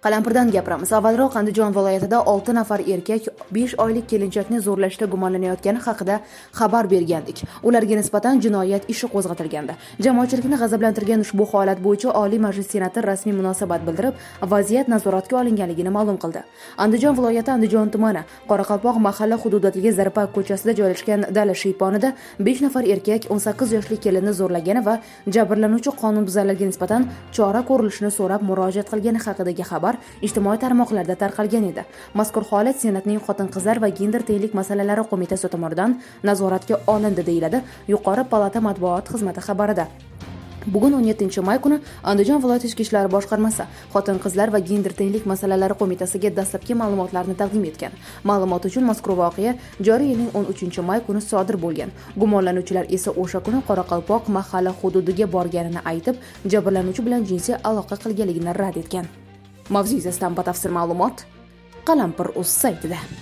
Qalampirdan gapiramiz. Avvalroq Andijon viloyatida 6 nafar erkak 5 oylik kelinchakni zo'rlashda gumonlanayotgani haqida xabar bergandik. Ularga nisbatan jinoyat ishi qo'zg'atilgandi. Jamoatchilikni g'azablantirgan ushbu holat bo'yicha Oliy Majlis Senati rasmiy munosabat bildirib, vaziyat nazoratga olinganligini ma'lum qildi. Andijon viloyati Andijon tumani Qoraqalpoq mahalla hududidagi Zarpak ko'chasida joylashgan dala shiyponida 5 nafar erkak 18 yoshli kelinni zo'rlagani va jabrlanuvchi qonunbuzarlarga nisbatan chora ko'rilishini so'rab murojaat qilgani haqidagi xabar ijtimoiy tarmoqlarda tarqalgan edi. Mazkur holat Senatning Xotin-qizlar va gender tenglik masalalari qo'mitasi tomonidan nazoratga olindi deyiladi Yuqori palata matbuot xizmati xabarida. Bugun 17-may kuni Andijon viloyat ichki ishlar boshqarmasi Xotin-qizlar va gender tenglik masalalari qo'mitasiga dastlabki ma'lumotlarni taqdim etgan. Ma'lumot uchun mazkur voqea joriy yilning 13-may kuni sodir bo'lgan. Gumonlanuvchilar esa o'sha kuni Qoraqalpoq mahalla hududiga borganini aytib, jabrlanuvchi bilan jinsiy aloqa qilganligini rad etgan. Mavzu yuzasidan batafsil ma'lumot Qalampir.uz saytida.